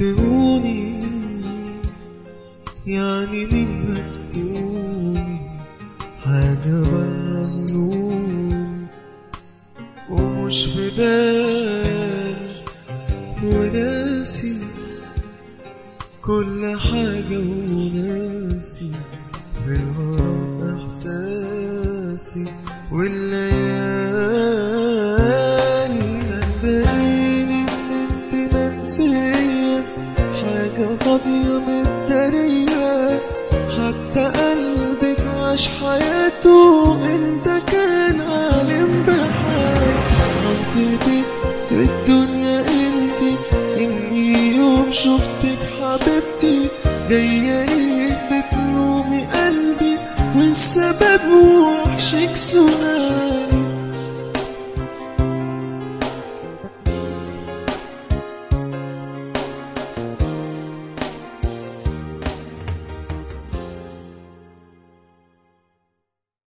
تهوني يعني مين هتكوني حاجة برا ظنون ومش في بالي وناسي كل حاجة وناسي غير إحساسي والليالي صدقيني إن انت منسية حاجة فاضية متدارية حتى قلبك عاش حياته انت كان عالم بحاجة منطقتي في الدنيا انت اني يوم شفتك حبيبتي جاية ليك بتلومي قلبي والسبب وحشك سؤال